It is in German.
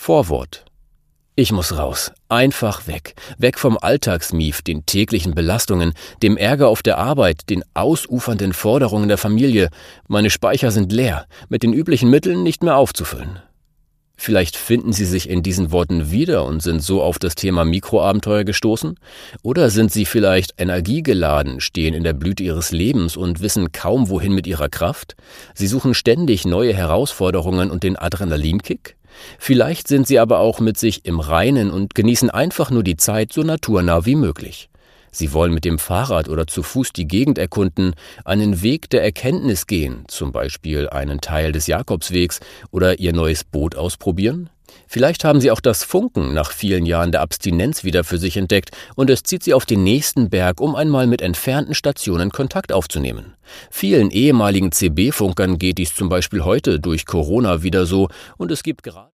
Vorwort. Ich muss raus. Einfach weg. Weg vom Alltagsmief, den täglichen Belastungen, dem Ärger auf der Arbeit, den ausufernden Forderungen der Familie. Meine Speicher sind leer, mit den üblichen Mitteln nicht mehr aufzufüllen. Vielleicht finden Sie sich in diesen Worten wieder und sind so auf das Thema Mikroabenteuer gestoßen? Oder sind Sie vielleicht energiegeladen, stehen in der Blüte Ihres Lebens und wissen kaum wohin mit Ihrer Kraft? Sie suchen ständig neue Herausforderungen und den Adrenalinkick? Vielleicht sind Sie aber auch mit sich im Reinen und genießen einfach nur die Zeit so naturnah wie möglich. Sie wollen mit dem Fahrrad oder zu Fuß die Gegend erkunden, einen Weg der Erkenntnis gehen, zum Beispiel einen Teil des Jakobswegs oder Ihr neues Boot ausprobieren? Vielleicht haben Sie auch das Funken nach vielen Jahren der Abstinenz wieder für sich entdeckt und es zieht Sie auf den nächsten Berg, um einmal mit entfernten Stationen Kontakt aufzunehmen. Vielen ehemaligen CB-Funkern geht dies zum Beispiel heute durch Corona wieder so und es gibt gerade